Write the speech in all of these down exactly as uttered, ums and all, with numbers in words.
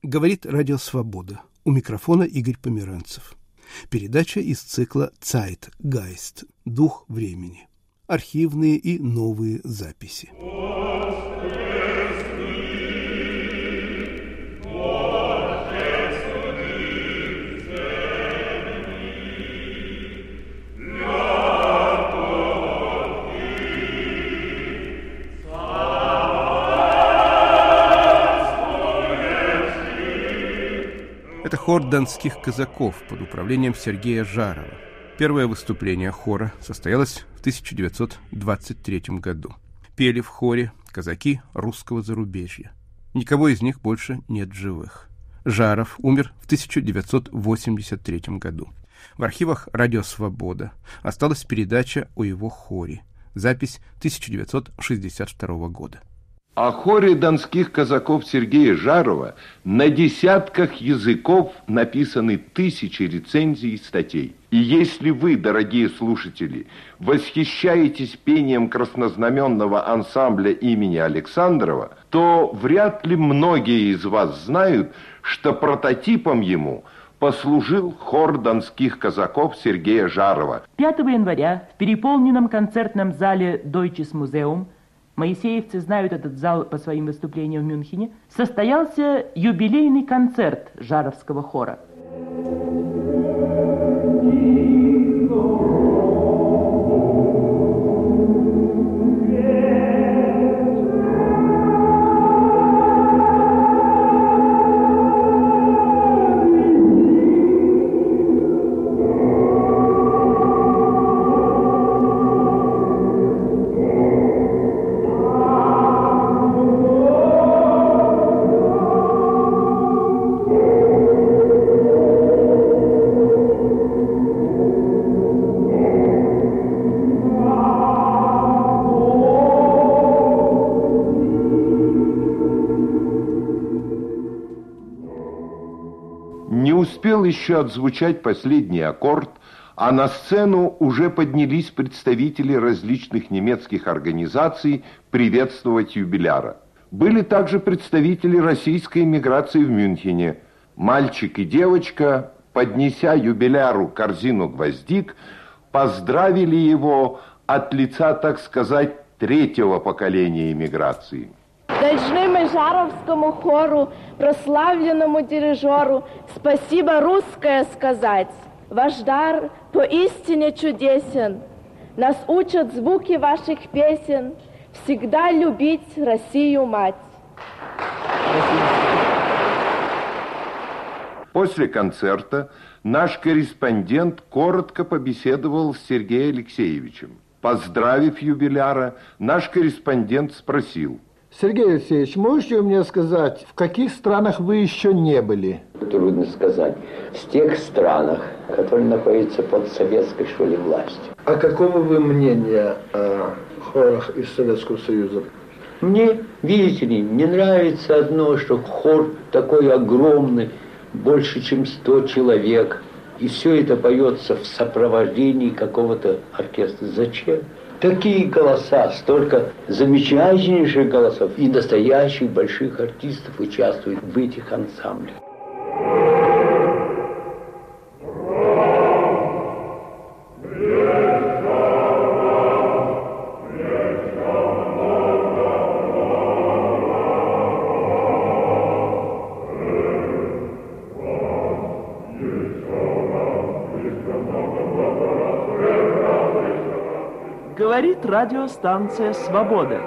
Говорит Радио Свобода. У микрофона Игорь Померанцев. Передача из цикла «Zeitgeist» – «Дух времени». Архивные и новые записи. Это хор донских казаков под управлением Сергея Жарова. Первое выступление хора состоялось в тысяча девятьсот двадцать третьем году. Пели в хоре казаки русского зарубежья. Никого из них больше нет живых. Жаров умер в тысяча девятьсот восемьдесят третьем году. В архивах «Радио Свобода» осталась передача о его хоре. Запись тысяча девятьсот шестьдесят второго года. О хоре донских казаков Сергея Жарова на десятках языков написаны тысячи рецензий и статей. И если вы, дорогие слушатели, восхищаетесь пением краснознаменного ансамбля имени Александрова, то вряд ли многие из вас знают, что прототипом ему послужил хор донских казаков Сергея Жарова. пятого января в переполненном концертном зале Deutsches Museum, моисеевцы знают этот зал по своим выступлениям в Мюнхене, состоялся юбилейный концерт Жаровского хора. Не успел еще отзвучать последний аккорд, а на сцену уже поднялись представители различных немецких организаций приветствовать юбиляра. Были также представители российской эмиграции в Мюнхене. Мальчик и девочка, поднеся юбиляру корзину гвоздик, поздравили его от лица, так сказать, третьего поколения эмиграции. Должны мы Жаровскому хору, прославленному дирижеру, спасибо русское сказать. Ваш дар поистине чудесен. Нас учат звуки ваших песен всегда любить Россию мать. После концерта наш корреспондент коротко побеседовал с Сергеем Алексеевичем. Поздравив юбиляра, наш корреспондент спросил: Сергей Алексеевич, можете вы мне сказать, в каких странах вы еще не были? Трудно сказать. В тех странах, которые находятся под советской, что ли, властью. А какого вы мнения о хорах из Советского Союза? Мне, видите ли, не нравится одно, что хор такой огромный, больше, чем сто человек, и все это поется в сопровождении какого-то оркестра. Зачем? Такие голоса, столько замечательнейших голосов и настоящих больших артистов участвуют в этих ансамблях. Говорит радиостанция «Свобода».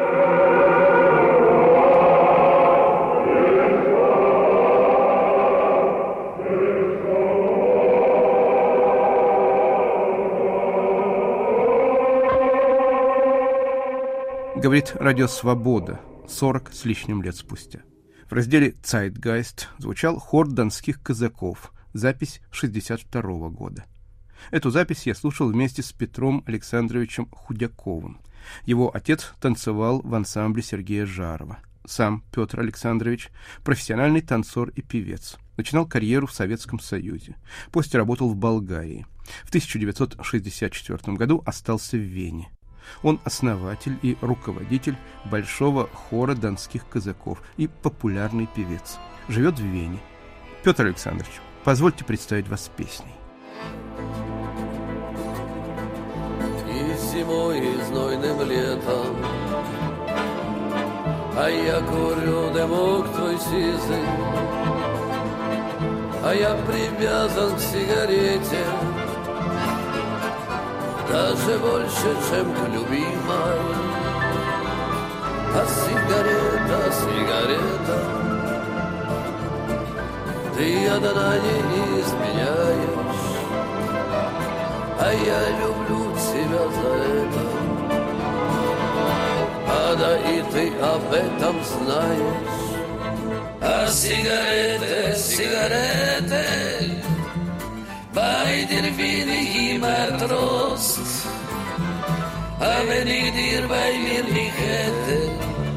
Говорит Радио Свобода сорок с лишним лет спустя. В разделе «Zeitgeist» звучал хор донских казаков, запись шестьдесят второго года. Эту запись я слушал вместе с Петром Александровичем Худяковым. Его отец танцевал в ансамбле Сергея Жарова. Сам Петр Александрович – профессиональный танцор и певец. Начинал карьеру в Советском Союзе. После работал в Болгарии. В тысяча девятьсот шестьдесят четвёртом году остался в Вене. Он основатель и руководитель Большого хора донских казаков и популярный певец. живет в Вене. Петр Александрович, позвольте представить вас с песней. И зимой, и знойным летом, а я курю дымок твой сизый, а я привязан к сигарете, даже больше, чем к любимой. А сигарета, сигарета, ты одна не изменяешь, а я люблю тебя за это. А да и ты об этом знаешь. А сигареты, сигареты, bei dir bin ich immer Trost, a wenn ich dir bei mir nicht hätte,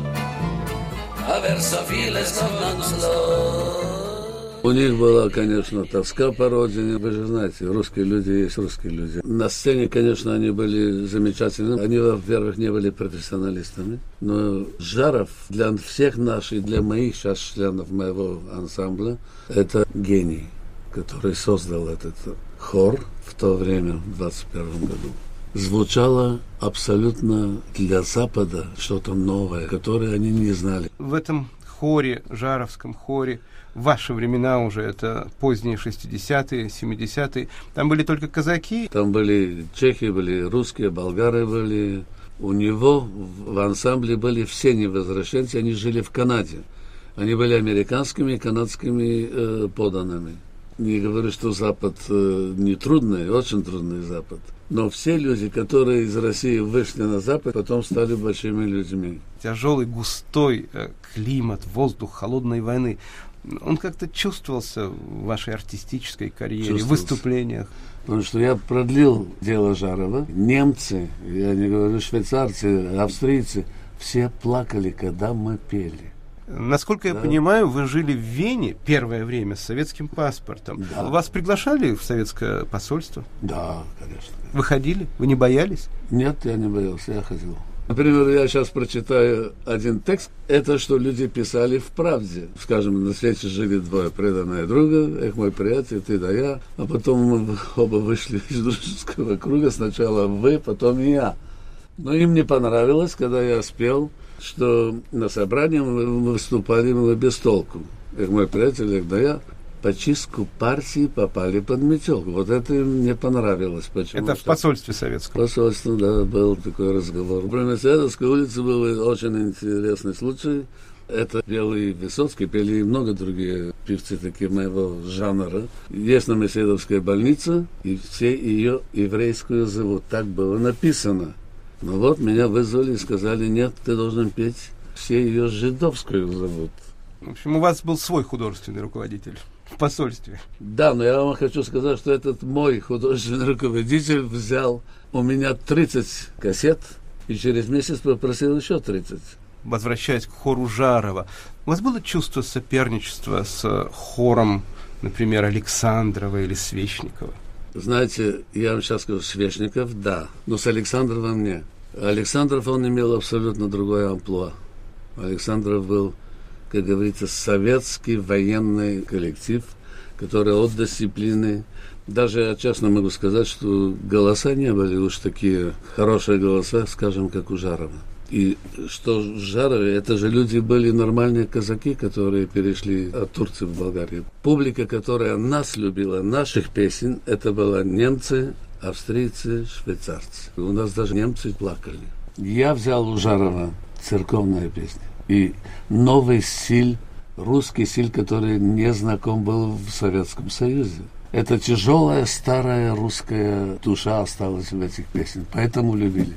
aber so vieles noch ganz los. У них была, конечно, тоска по родине. Вы же знаете, русские люди есть русские люди. На сцене, конечно, они были замечательны. Они, во-первых, не были профессионалистами. Но Жаров для всех наших, для моих сейчас членов моего ансамбля, это гений, который создал этот хор в то время, в двадцать первом году. Звучало абсолютно для Запада что-то новое, которое они не знали. В этом хоре, жаровском хоре, в ваши времена уже, это поздние шестидесятые, семидесятые, там были только казаки? Там были чехи, были русские, болгары были. У него в ансамбле были все невозвращенцы, они жили в Канаде. Они были американскими и канадскими э, подданными. Не говорю, что Запад э, не трудный, очень трудный Запад. Но все люди, которые из России вышли на Запад, потом стали большими людьми. Тяжелый, густой э, климат, воздух холодной войны, он как-то чувствовался в вашей артистической карьере, в выступлениях? Потому что я продлил дело Жарова. Немцы, я не говорю швейцарцы, австрийцы, все плакали, когда мы пели. Насколько я да. понимаю, вы жили в Вене первое время с советским паспортом. Да. Вас приглашали в советское посольство? Да, конечно. Вы ходили? Вы не боялись? Нет, я не боялся, я ходил. Например, я сейчас прочитаю один текст. Это что люди писали в «Правде». Скажем, на свете жили двое преданные друга. Эх, мой приятель, ты да я. А потом мы оба вышли из дружеского круга. Сначала вы, потом и я. Но им не понравилось, когда я спел, что на собрании мы выступали мы без толку. Эх, мой приятель, эх, да я. По чистку партии попали под метелку. Вот это им не понравилось. Почему? Это в посольстве советском? В посольстве, да, был такой разговор. В Промеседовской улице был очень интересный случай. Это пел и Высоцкий, пели и много другие певцы такие моего жанра. Есть на Медведовской больнице, и все ее еврейскую зовут. Так было написано. Но вот меня вызвали и сказали, нет, ты должен петь, все ее жидовскую зовут. В общем, у вас был свой художественный руководитель в посольстве. Да, но я вам хочу сказать, что этот мой художественный руководитель взял у меня тридцать кассет и через месяц попросил еще тридцать. Возвращаясь к хору Жарова, у вас было чувство соперничества с хором, например, Александрова или Свечникова? Знаете, я вам сейчас скажу, Свечников, да, но с Александровым нет. Александров, он имел абсолютно другое амплуа. Александров был, как говорится, советский военный коллектив, который от дисциплины. Даже я честно могу сказать, что голоса не были уж такие хорошие голоса, скажем, как у Жарова. И что в Жарове, это же люди были нормальные казаки, которые перешли от Турции в Болгарию. Публика, которая нас любила, наших песен, это были немцы, австрийцы, швейцарцы. У нас даже немцы плакали. Я взял у Жарова церковные песни. И новый стиль, русский стиль, который не знаком был в Советском Союзе. Это тяжелая, старая русская душа осталась в этих песнях. Поэтому любили.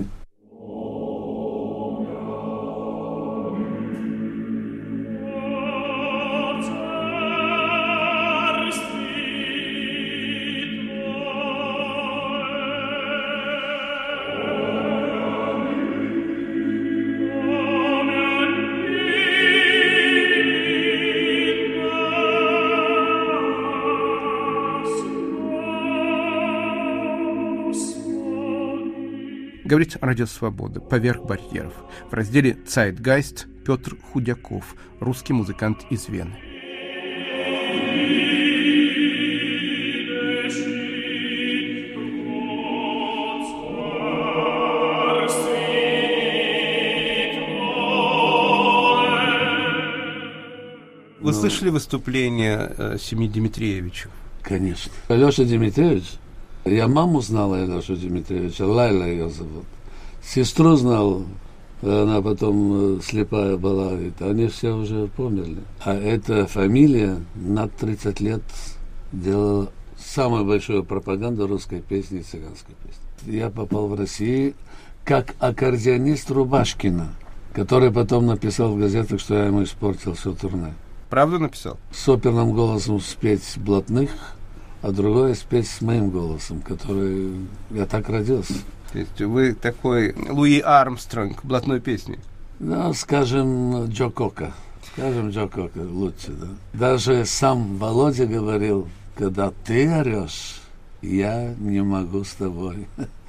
Говорит Радио Свобода, поверх барьеров. В разделе «Zeitgeist» Петр Худяков, русский музыкант из Вены. Вы слышали выступление э, семьи Дмитриевича? Конечно. Алеша Дмитриевич, я маму знала Алешу Дмитриевича, Лайла ее зовут. Сестру знал, она потом слепая была, они все уже померли. А эта фамилия на тридцать лет делала самую большую пропаганду русской песни и цыганской песни. Я попал в Россию как аккордеонист Рубашкина, который потом написал в газетах, что я ему испортил все турне. Правду написал? С оперным голосом спеть блатных, а другое спеть с моим голосом, который... Я так родился. То есть вы такой Луи Армстронг блатной песни? Ну, скажем, Джо Кока. Скажем, Джо Кока лучше, да. Даже сам Володя говорил, когда ты орешь, я не могу с тобой.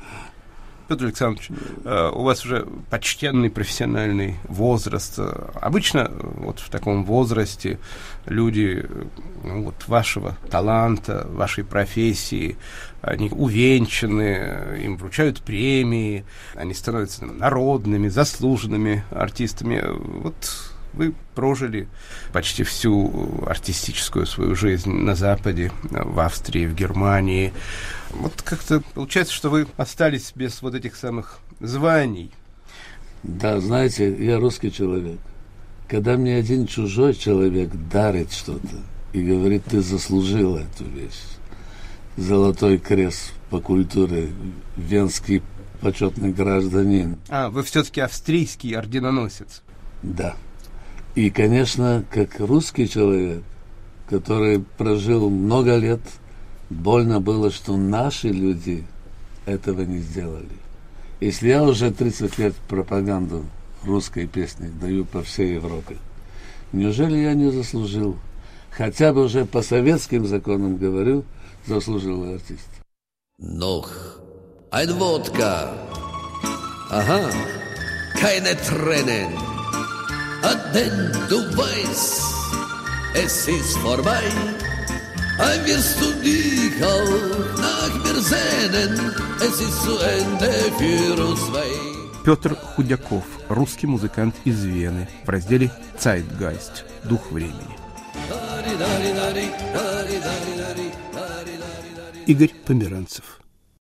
Петр Александрович, у вас уже почтенный профессиональный возраст. Обычно вот в таком возрасте люди ну, вот вашего таланта, вашей профессии, они увенчаны, им вручают премии, они становятся народными, заслуженными артистами. Вот вы прожили почти всю артистическую свою жизнь на Западе, в Австрии, в Германии. Вот как-то получается, что вы остались без вот этих самых званий. Да, знаете, я русский человек. Когда мне один чужой человек дарит что-то и говорит, ты заслужил эту вещь. Золотой крест по культуре, венский почетный гражданин. А, вы все-таки австрийский орденоносец. Да. И, конечно, как русский человек, который прожил много лет, больно было, что наши люди этого не сделали. Если я уже тридцать лет пропаганду русской песни даю по всей Европе, неужели я не заслужил? Хотя бы уже по советским законам говорю, заслужил артист. Noch ein Wodka. Aha, keine Tränen. Denn du weißt, es ist vorbei, wirst du dich auch nach mir sehnen, es ist zu Ende für uns zwei. Петр Худяков, русский музыкант из Вены, в разделе «Zeitgeist. Дух времени». Игорь Померанцев.